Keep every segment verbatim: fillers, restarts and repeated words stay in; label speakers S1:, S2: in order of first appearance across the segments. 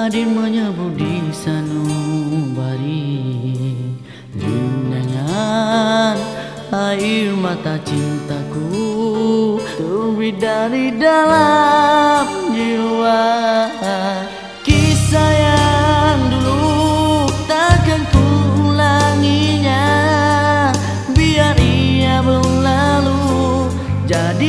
S1: hadir menyebut di sanubari, linangan air mata cintaku terbit dari dalam jiwa. Kisah yang dulu takkan ku ulanginya, biar ia berlalu jadi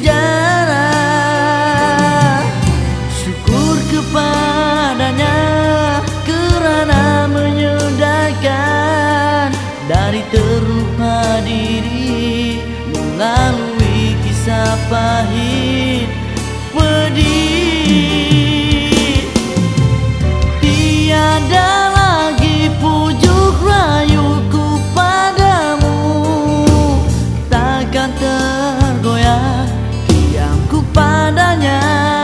S1: sejarah. Syukur kepadanya kerana menyedarkan dari terluka diri melalui kisah pahit pedih. Tiada lagi pujuk rayuku padamu, takkan tergoyah diamku padanya.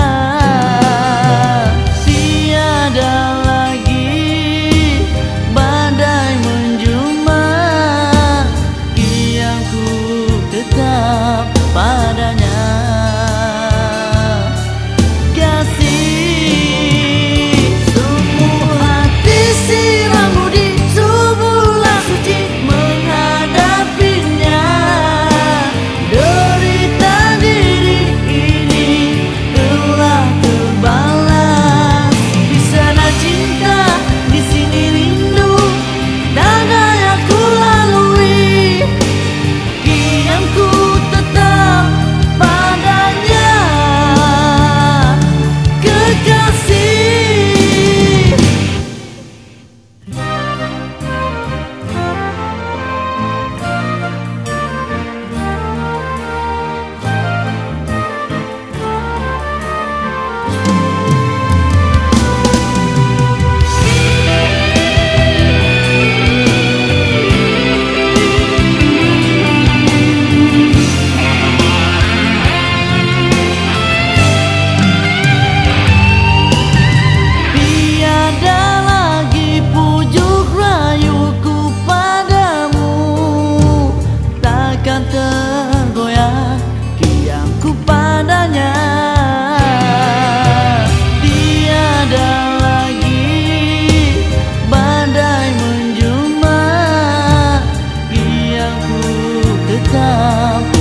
S1: Tiada lagi badai menjelma, diamku tetap padanya. Tergoyah diamku padanya. Tiada lagi badai menjelma, diamku tetap